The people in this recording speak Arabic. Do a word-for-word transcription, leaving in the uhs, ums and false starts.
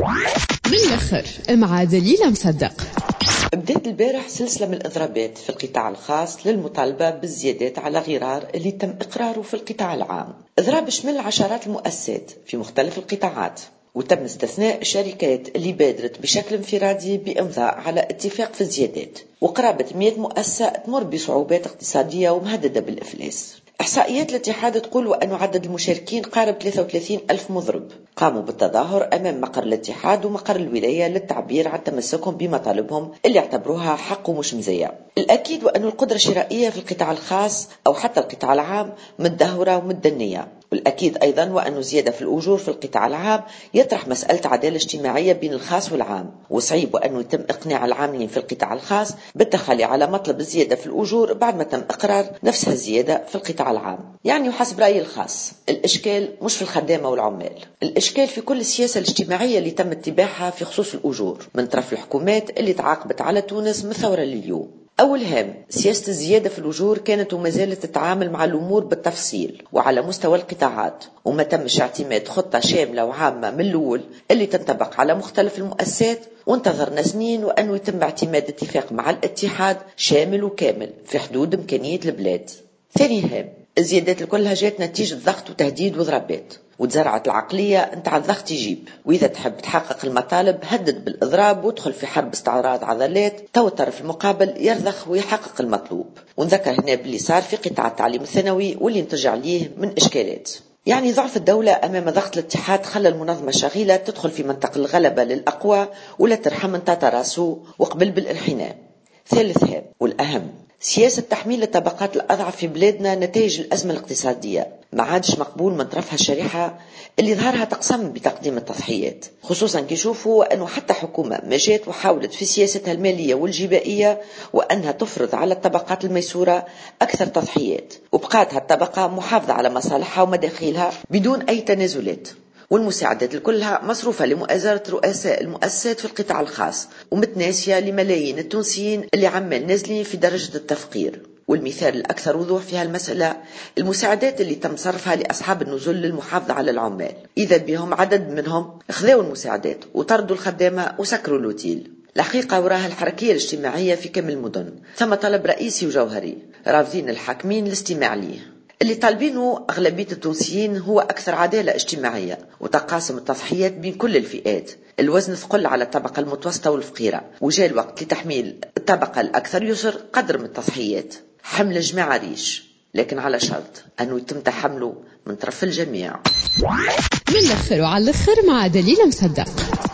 من الآخر مع دليلة مصدق. بدأت البارح سلسلة من الإضرابات في القطاع الخاص للمطالبة بالزيادات على غرار اللي تم إقراره في القطاع العام. إضراب شمل عشرات المؤسسات في مختلف القطاعات، وتم استثناء الشركات اللي بادرت بشكل انفرادي بإمضاء على اتفاق في الزيادات، وقرابة مئة مؤسسة تمر بصعوبات اقتصادية ومهددة بالإفلاس. إحصائيات الاتحاد تقول أن عدد المشاركين قارب ثلاثة وثلاثين ألف مضرب قاموا بالتظاهر أمام مقر الاتحاد ومقر الولاية للتعبير عن تمسكهم بمطالبهم اللي اعتبروها حق ومش مزية. الأكيد وأن القدرة الشرائية في القطاع الخاص أو حتى القطاع العام متدهورة ومتدنية. والأكيد أيضا وأن زيادة في الأجور في القطاع العام يطرح مسألة عدالة اجتماعية بين الخاص والعام، وصعيب وأنه يتم إقناع العاملين في القطاع الخاص بالتخلي على مطلب الزيادة في الأجور بعد ما تم إقرار نفسها الزيادة في القطاع العام. يعني وحسب رأيي الخاص الإشكال مش في الخدامة والعمال، الإشكال في كل السياسة الاجتماعية اللي تم اتباعها في خصوص الأجور من طرف الحكومات اللي تعاقبت على تونس من ثورة لليوم. أول هام سياسة الزيادة في الأجور كانت وما زالت تتعامل مع الأمور بالتفصيل وعلى مستوى القطاعات، وما تمش اعتماد خطة شاملة وعامة من الأول اللي تنطبق على مختلف المؤسسات، وانتظرنا سنين وأنه يتم اعتماد اتفاق مع الاتحاد شامل وكامل في حدود إمكانية البلاد. ثاني هام الزيادات كلها جات نتيجة ضغط وتهديد وضربات، وتزرعت العقلية انت الضغط يجيب، وإذا تحب تحقق المطالب هدد بالإضراب وادخل في حرب استعراض عضلات تو الطرف المقابل يرضخ ويحقق المطلوب. ونذكر هنا باللي صار في قطاع التعليم الثانوي واللي نتج عليه من إشكالات. يعني ضعف الدولة أمام ضغط الاتحاد خلى المنظمة الشغيلة تدخل في منطقة الغلبة للأقوى ولا ترحم من تتراسو وقبل بالانحناء. ثالث هام والأهم سياسة تحميل الطبقات الأضعف في بلادنا نتائج الأزمة الاقتصادية ما عادش مقبول من طرفها الشريحة اللي ظهرها تقسم بتقديم التضحيات، خصوصا كي يشوفوا أنه حتى حكومة ما جات وحاولت في سياستها المالية والجبائية وأنها تفرض على الطبقات الميسورة أكثر تضحيات، وبقات هالطبقة محافظة على مصالحها ومداخيلها بدون أي تنازلات، والمساعدات كلها مصروفة لمؤازرة رؤساء المؤسسات في القطاع الخاص ومتناسية لملايين التونسيين اللي عمال نازلين في درجة التفقير. والمثال الأكثر وضوح في هالمسألة المساعدات اللي تم صرفها لأصحاب النزل للمحافظة على العمال، إذا بهم عدد منهم خذوا المساعدات وطردوا الخدامة وسكروا الأوتيل. الحقيقة وراها الحركية الاجتماعية في كم المدن ثم طلب رئيسي وجوهري رافضين الحاكمين الاستماع ليه. اللي طالبينه أغلبية التونسيين هو أكثر عدالة اجتماعية وتقاسم التضحيات بين كل الفئات. الوزن ثقل على الطبقة المتوسطة والفقيرة، وجاء الوقت لتحميل الطبقة الأكثر يسر قدر من التضحيات. حمل الجماعة ريش، لكن على شرط أنه يتم تحمله من طرف الجميع. من الآخر وعلى الآخر مع دليلة مصدق.